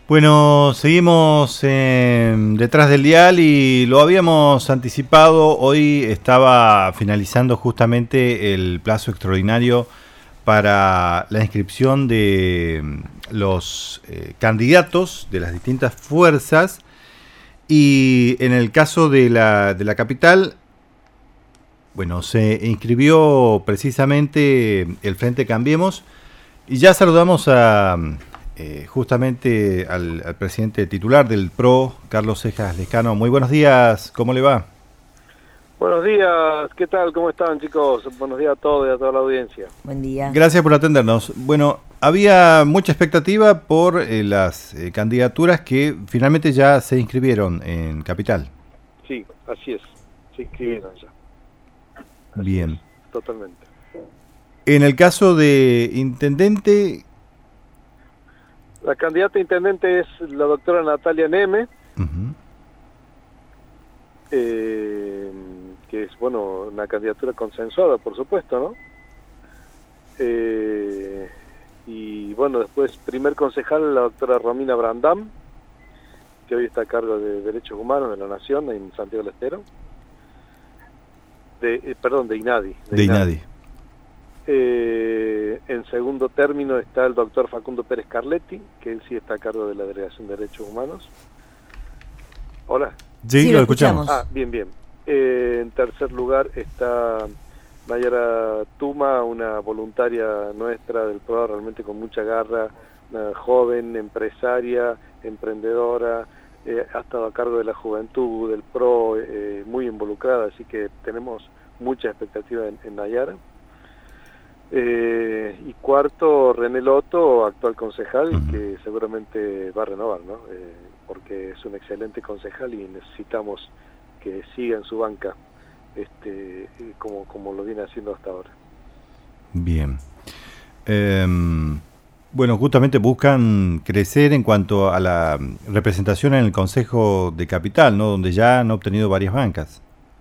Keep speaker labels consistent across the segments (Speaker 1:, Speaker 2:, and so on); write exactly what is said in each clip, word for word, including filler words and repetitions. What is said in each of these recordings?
Speaker 1: Bueno, seguimos eh, detrás del dial y lo habíamos anticipado. Hoy estaba finalizando justamente el plazo extraordinario para la inscripción de los eh, candidatos de las distintas fuerzas. Y en el caso de la, de la capital, bueno, se inscribió precisamente el Frente Cambiemos. Y ya saludamos a... Eh, justamente al, al presidente titular del P R O, Carlos Cejas Lescano. Muy buenos días, ¿cómo le va?
Speaker 2: Buenos días, ¿qué tal? ¿Cómo están, chicos? Buenos días a todos y a toda la audiencia.
Speaker 3: Buen día.
Speaker 1: Gracias por atendernos. Bueno, había mucha expectativa por eh, las eh, candidaturas que finalmente ya se inscribieron en Capital.
Speaker 2: Sí, así es, se inscribieron ya. Así
Speaker 1: Bien.
Speaker 2: Es, totalmente.
Speaker 1: En el caso de intendente...
Speaker 2: La candidata a intendente es la doctora Natalia Neme,
Speaker 1: Uh-huh.
Speaker 2: eh, que es, bueno, una candidatura consensuada, por supuesto, ¿no? Eh, y, bueno, después, primer concejal, la doctora Romina Brandam, que hoy está a cargo de Derechos Humanos de la Nación en Santiago del Estero. De, eh, perdón, de INADI.
Speaker 1: De, de INADI. INADI.
Speaker 2: Eh, en segundo término está el doctor Facundo Pérez Carletti, que él sí está a cargo de la Delegación de Derechos Humanos. Hola.
Speaker 1: Sí, sí lo escuchamos.
Speaker 2: escuchamos. Ah, bien, bien. Eh, en tercer lugar está Nayara Tuma, una voluntaria nuestra del P R O, realmente con mucha garra, una joven, empresaria, emprendedora, eh, ha estado a cargo de la juventud del P R O, eh, muy involucrada, así que tenemos mucha expectativa en, en Nayara. Eh, y cuarto, René Loto, actual concejal, uh-huh. que seguramente va a renovar, ¿no? Eh, porque es un excelente concejal y necesitamos que siga en su banca, este, como, como lo viene haciendo hasta ahora.
Speaker 1: Bien. Eh, bueno, justamente buscan crecer en cuanto a la representación en el Consejo de Capital, ¿no? Donde ya han obtenido varias bancas.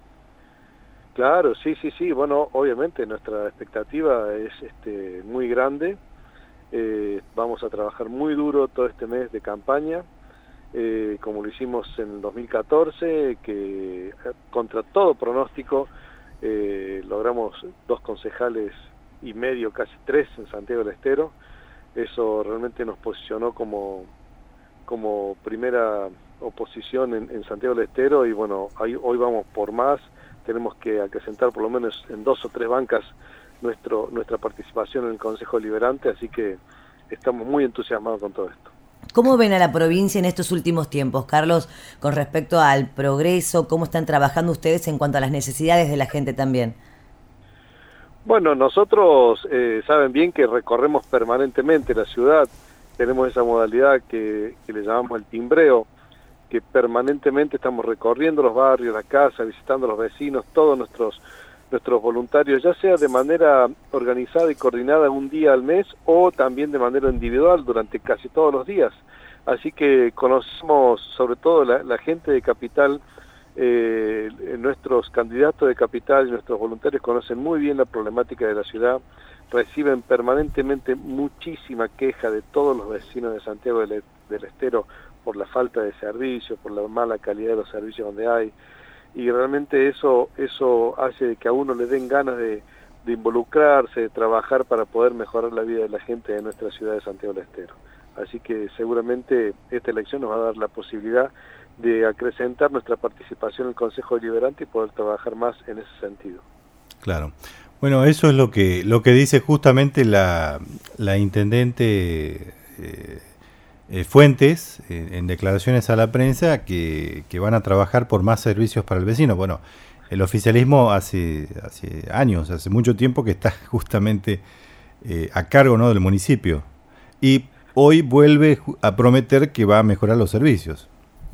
Speaker 2: Claro, sí, sí, sí. Bueno, obviamente nuestra expectativa es este, muy grande. Eh, vamos a trabajar muy duro todo este mes de campaña, eh, como lo hicimos en el dos mil catorce, que contra todo pronóstico eh, logramos dos concejales y medio, casi tres en Santiago del Estero. Eso realmente nos posicionó como, como primera oposición en, en Santiago del Estero y bueno, ahí, hoy vamos por más. Tenemos que acrecentar por lo menos en dos o tres bancas nuestro nuestra participación en el Consejo Deliberante, así que estamos muy entusiasmados con todo esto.
Speaker 3: ¿Cómo ven a la provincia en estos últimos tiempos, Carlos, con respecto al progreso? ¿Cómo están trabajando ustedes en cuanto a las necesidades de la gente también?
Speaker 2: Bueno, nosotros eh, saben bien que recorremos permanentemente la ciudad, tenemos esa modalidad que, que le llamamos el timbreo, que permanentemente estamos recorriendo los barrios, la casa, visitando a los vecinos, todos nuestros nuestros voluntarios, ya sea de manera organizada y coordinada un día al mes o también de manera individual durante casi todos los días. Así que conocemos, sobre todo la, la gente de Capital, eh, nuestros candidatos de Capital y nuestros voluntarios conocen muy bien la problemática de la ciudad, reciben permanentemente muchísima queja de todos los vecinos de Santiago del, del Estero por la falta de servicios, por la mala calidad de los servicios donde hay, y realmente eso eso hace que a uno le den ganas de, de involucrarse, de trabajar para poder mejorar la vida de la gente de nuestra ciudad de Santiago del Estero. Así que seguramente esta elección nos va a dar la posibilidad de acrecentar nuestra participación en el Consejo Deliberante y poder trabajar más en ese sentido.
Speaker 1: Claro. Bueno, eso es lo que lo que dice justamente la, la intendente eh, Eh, Fuentes, eh, en declaraciones a la prensa, que, que van a trabajar por más servicios para el vecino. Bueno, el oficialismo hace, hace años, hace mucho tiempo que está justamente eh, a cargo, ¿no?, del municipio. Y hoy vuelve a prometer que va a mejorar los servicios.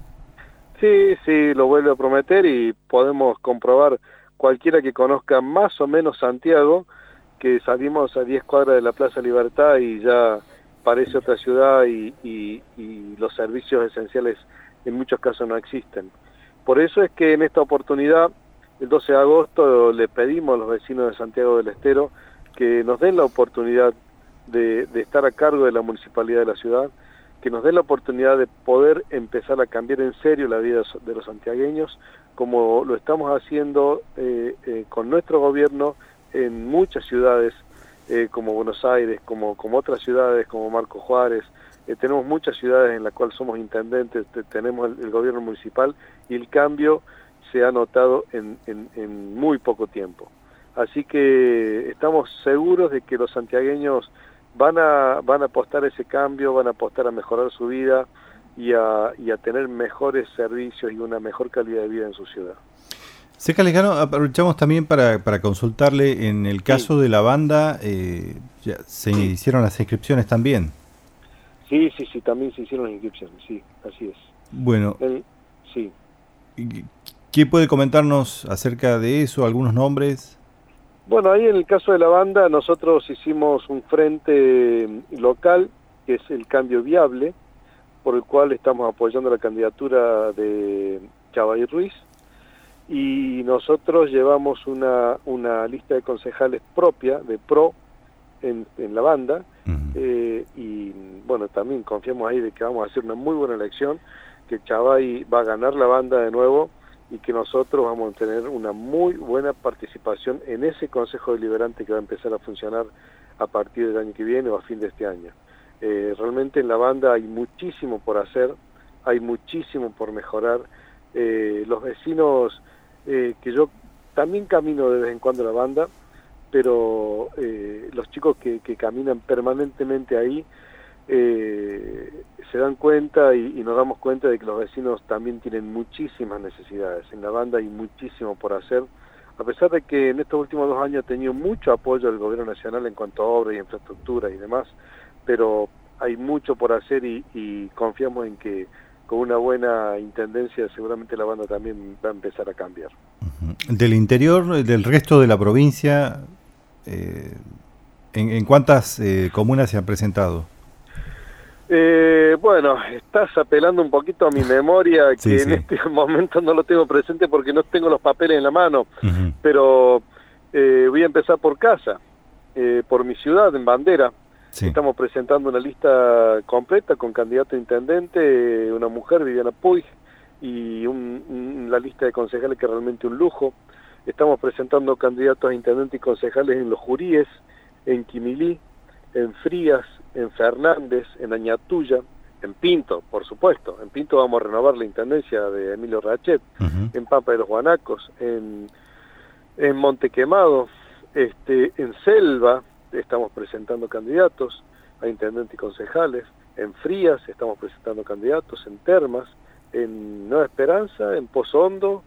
Speaker 2: Sí, sí, lo vuelve a prometer y podemos comprobar, cualquiera que conozca más o menos Santiago, que salimos a diez cuadras de la Plaza Libertad y ya parece otra ciudad y, y, y los servicios esenciales en muchos casos no existen. Por eso es que en esta oportunidad, el doce de agosto, le pedimos a los vecinos de Santiago del Estero que nos den la oportunidad de, de estar a cargo de la municipalidad de la ciudad, que nos dé la oportunidad de poder empezar a cambiar en serio la vida de los santiagueños, como lo estamos haciendo eh, eh, con nuestro gobierno en muchas ciudades, eh, como Buenos Aires, como, como otras ciudades, como Marco Juárez. Eh, tenemos muchas ciudades en las cuales somos intendentes, te, tenemos el, el gobierno municipal, y el cambio se ha notado en, en, en muy poco tiempo. Así que estamos seguros de que los santiagueños van a, van a apostar a ese cambio, van a apostar a mejorar su vida y a, y a tener mejores servicios y una mejor calidad de vida en su ciudad.
Speaker 1: Seca Lescano, aprovechamos también para, para consultarle, en el caso sí. de la banda, eh, ya se sí. hicieron las inscripciones también.
Speaker 2: Sí, sí, sí, también se hicieron las inscripciones, sí, así es.
Speaker 1: Bueno,
Speaker 2: el, sí.
Speaker 1: ¿Qué puede comentarnos acerca de eso, algunos nombres?
Speaker 2: Bueno, ahí en el caso de la banda nosotros hicimos un frente local, que es el Cambio Viable, por el cual estamos apoyando la candidatura de Chavay Ruiz, y nosotros llevamos una, una lista de concejales propia, de PRO, en, en la banda, uh-huh. eh, y bueno, también confiamos ahí de que vamos a hacer una muy buena elección, que Chavay va a ganar la banda de nuevo, y que nosotros vamos a tener una muy buena participación en ese Consejo Deliberante que va a empezar a funcionar a partir del año que viene o a fin de este año. Eh, realmente en la banda hay muchísimo por hacer, hay muchísimo por mejorar. Eh, los vecinos, eh, que yo también camino de vez en cuando a la banda, pero eh, los chicos que, que caminan permanentemente ahí, eh, se dan cuenta y, y nos damos cuenta de que los vecinos también tienen muchísimas necesidades. En la banda hay muchísimo por hacer, a pesar de que en estos últimos dos años ha tenido mucho apoyo del gobierno nacional en cuanto a obras y infraestructura y demás, pero hay mucho por hacer y, y confiamos en que con una buena intendencia seguramente la banda también va a empezar a cambiar.
Speaker 1: Uh-huh. Del interior, del resto de la provincia, eh, ¿en, en cuántas eh, comunas se han presentado?
Speaker 2: Eh, bueno, estás apelando un poquito a mi memoria, que sí, sí. en este momento no lo tengo presente porque no tengo los papeles en la mano, uh-huh. pero eh, voy a empezar por casa, eh, por mi ciudad, en Bandera. Sí. Estamos presentando una lista completa con candidato a intendente, una mujer, Viviana Puig, y un, un, la lista de concejales que es realmente un lujo. Estamos presentando candidatos a intendente y concejales en Los Juríes, en Quimilí, en Frías, en Fernández, en Añatuya, en Pinto, por supuesto. En Pinto vamos a renovar la intendencia de Emilio Rachet, uh-huh. en Pampa de los Guanacos, en, en Montequemado, este, en Selva estamos presentando candidatos a intendente y concejales, en Frías estamos presentando candidatos, en Termas, en Nueva Esperanza, en Pozo Hondo,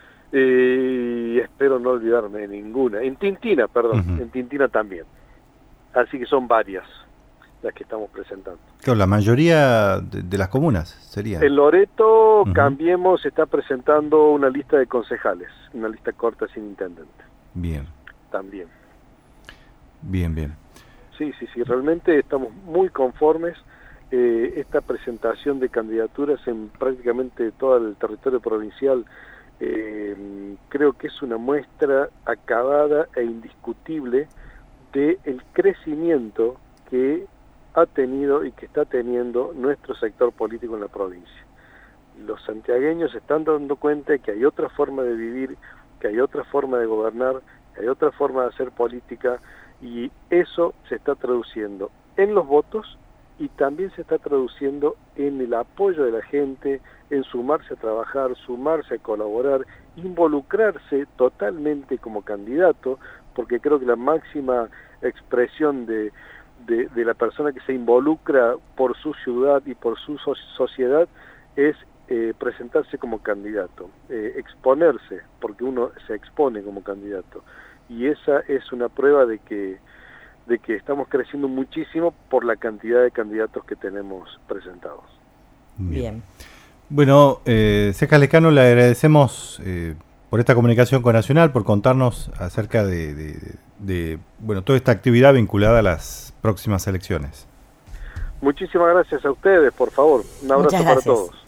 Speaker 2: eh, y espero no olvidarme de ninguna, en Tintina, perdón, uh-huh. en Tintina también. Así que son varias las que estamos presentando.
Speaker 1: Claro, la mayoría de, de las comunas sería.
Speaker 2: En Loreto, uh-huh. Cambiemos está presentando una lista de concejales, una lista corta sin intendente.
Speaker 1: Bien.
Speaker 2: También.
Speaker 1: Bien, bien.
Speaker 2: Sí, sí, sí, realmente estamos muy conformes. Eh, esta presentación de candidaturas en prácticamente todo el territorio provincial, eh, creo que es una muestra acabada e indiscutible del crecimiento que ha tenido y que está teniendo nuestro sector político en la provincia. Los santiagueños se están dando cuenta de que hay otra forma de vivir, que hay otra forma de gobernar, que hay otra forma de hacer política, y eso se está traduciendo en los votos y también se está traduciendo en el apoyo de la gente, en sumarse a trabajar, sumarse a colaborar, involucrarse totalmente como candidato, porque creo que la máxima expresión de, de, de la persona que se involucra por su ciudad y por su so- sociedad es eh, presentarse como candidato, eh, exponerse, porque uno se expone como candidato. Y esa es una prueba de que de que estamos creciendo muchísimo por la cantidad de candidatos que tenemos presentados.
Speaker 1: Bien. Bien. Bueno, eh, Cejas Lescano, le agradecemos eh, por esta comunicación con Nacional, por contarnos acerca de, de, de, de bueno, toda esta actividad vinculada a las próximas elecciones.
Speaker 2: Muchísimas gracias a ustedes, por favor. Un abrazo para todos.